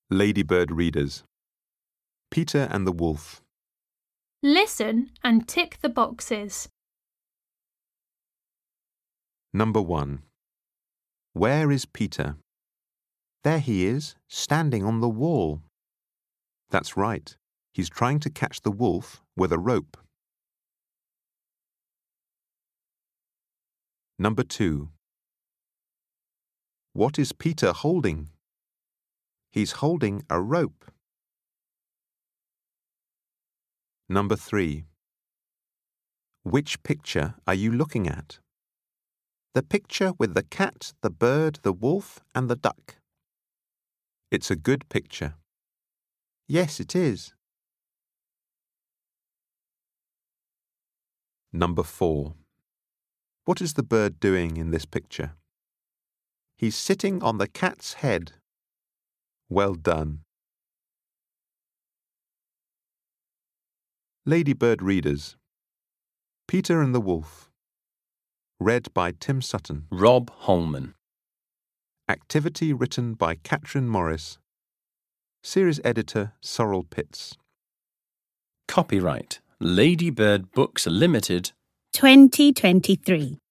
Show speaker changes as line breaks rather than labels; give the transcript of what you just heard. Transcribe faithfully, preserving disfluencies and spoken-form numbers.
Ladybird readers. Peter and the Wolf.
Listen and tick the boxes.
Number one. Where is Peter? There he is, standing on the wall. That's right. He's trying to catch the wolf with a rope. Number two. What is Peter holding? He's holding a rope. Number three. Which picture are you looking at? The picture with the cat, the bird, the wolf, and the duck. It's a good picture. Yes, it is. Number four. What is the bird doing in this picture? He's sitting on the cat's head. Well done. Ladybird readers. Peter and the Wolf. Read by Tim Sutton.
Rob Holman.
Activity written by Catherine Morris. Series editor Sorrel Pitts.
Copyright Ladybird Books Limited
twenty twenty-three.